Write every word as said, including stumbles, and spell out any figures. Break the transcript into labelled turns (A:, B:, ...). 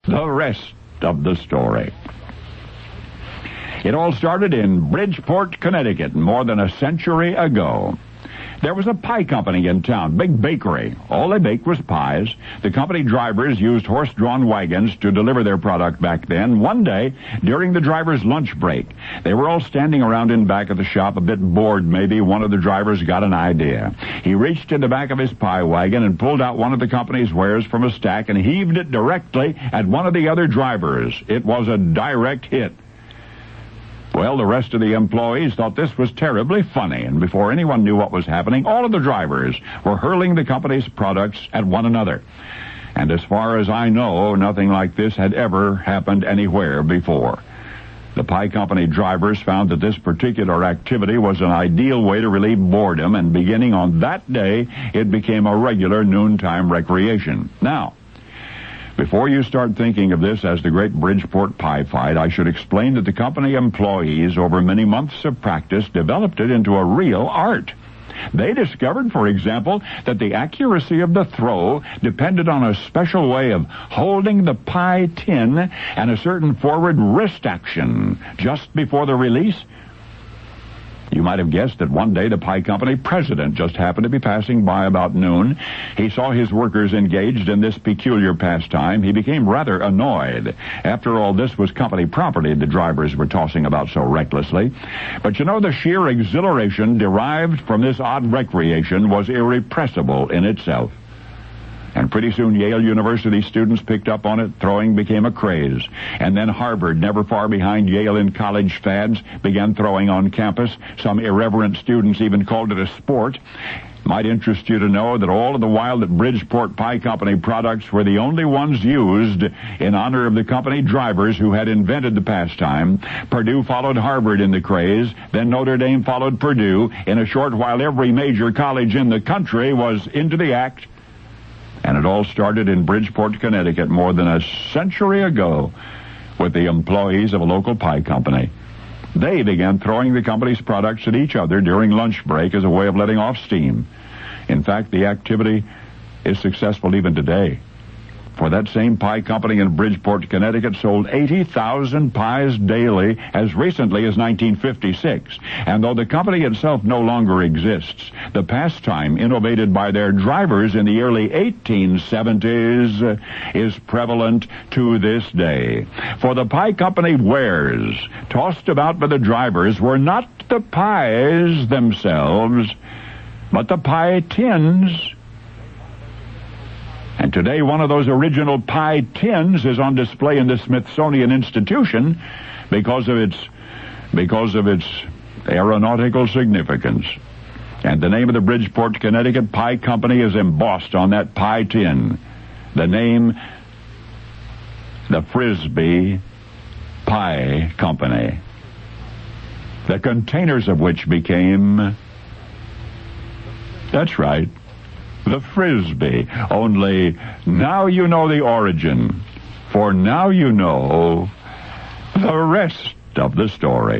A: the rest of the story. It all started in Bridgeport, Connecticut, more than a century ago. There was a pie company in town, big bakery. All they baked was pies. The company drivers used horse-drawn wagons to deliver their product back then. One day, during the driver's lunch break, they were all standing around in back of the shop, a bit bored maybe. One of the drivers got an idea. He reached in the back of his pie wagon and pulled out one of the company's wares from a stack and heaved it directly at one of the other drivers. It was a direct hit. Well, the rest of the employees thought this was terribly funny, and before anyone knew what was happening, all of the drivers were hurling the company's products at one another. And as far as I know, nothing like this had ever happened anywhere before. The pie company drivers found that this particular activity was an ideal way to relieve boredom, and beginning on that day, it became a regular noontime recreation. Now, before you start thinking of this as the great Bridgeport pie fight, I should explain that the company employees, over many months of practice, developed it into a real art. They discovered, for example, that the accuracy of the throw depended on a special way of holding the pie tin and a certain forward wrist action just before the release. You might have guessed that one day the pie company president just happened to be passing by about noon. He saw his workers engaged in this peculiar pastime. He became rather annoyed. After all, this was company property the drivers were tossing about so recklessly. But you know, the sheer exhilaration derived from this odd recreation was irrepressible in itself. And pretty soon Yale University students picked up on it. Throwing became a craze. And then Harvard, never far behind Yale in college fads, began throwing on campus. Some irreverent students even called it a sport. Might interest you to know that all of the while that Bridgeport Pie Company products were the only ones used in honor of the company drivers who had invented the pastime. Purdue followed Harvard in the craze. Then Notre Dame followed Purdue. In a short while, every major college in the country was into the act. And it all started in Bridgeport, Connecticut, more than a century ago, with the employees of a local pie company. They began throwing the company's products at each other during lunch break as a way of letting off steam. In fact, the activity is successful even today. For that same pie company in Bridgeport, Connecticut, sold eighty thousand pies daily as recently as nineteen fifty-six. And though the company itself no longer exists, the pastime innovated by their drivers in the early eighteen seventies is prevalent to this day. For the pie company wares tossed about by the drivers were not the pies themselves, but the pie tins. And today, one of those original pie tins is on display in the Smithsonian Institution because of its because of its aeronautical significance. And the name of the Bridgeport, Connecticut Pie Company is embossed on that pie tin. The name, the Frisbee Pie Company. The containers of which became, that's right, the Frisbee. Only now you know the origin, for now you know the rest of the story.